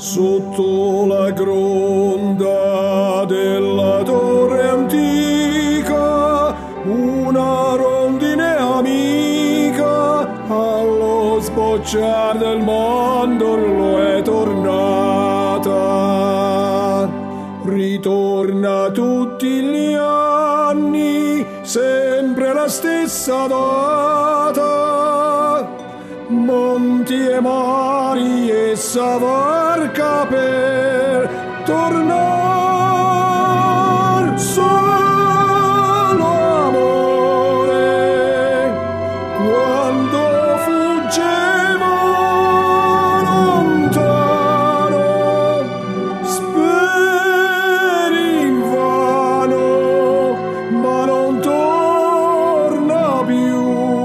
Sotto la gronda della torre antica, una rondine amica allo sbocciar del mondo lo è tornata. Ritorna tutti gli anni, sempre la stessa data, monti e mari e savarca per tornar. Solo amore quando fuggevo lontano, speri invano ma non torna più.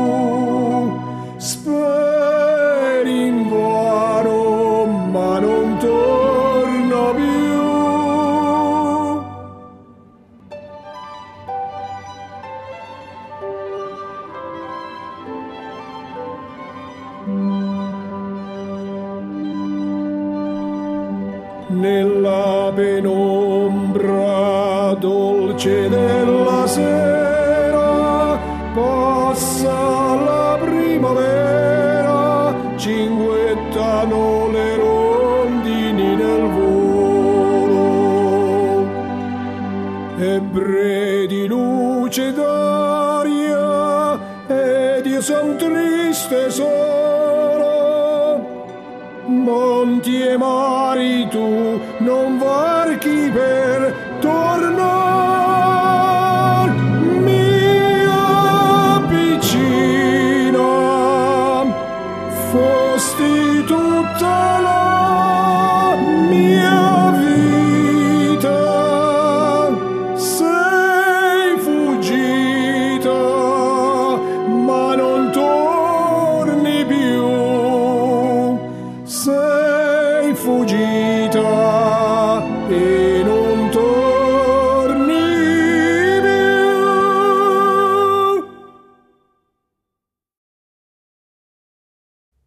Ma non torna più. Nella penombra dolce della sera passa la primavera, cinguettano le rondini nel volo, ebbre di luce d'aria ed io son triste solo. Monti e mari tu non varchi per tornar, mia piccina, fosti tutta la mia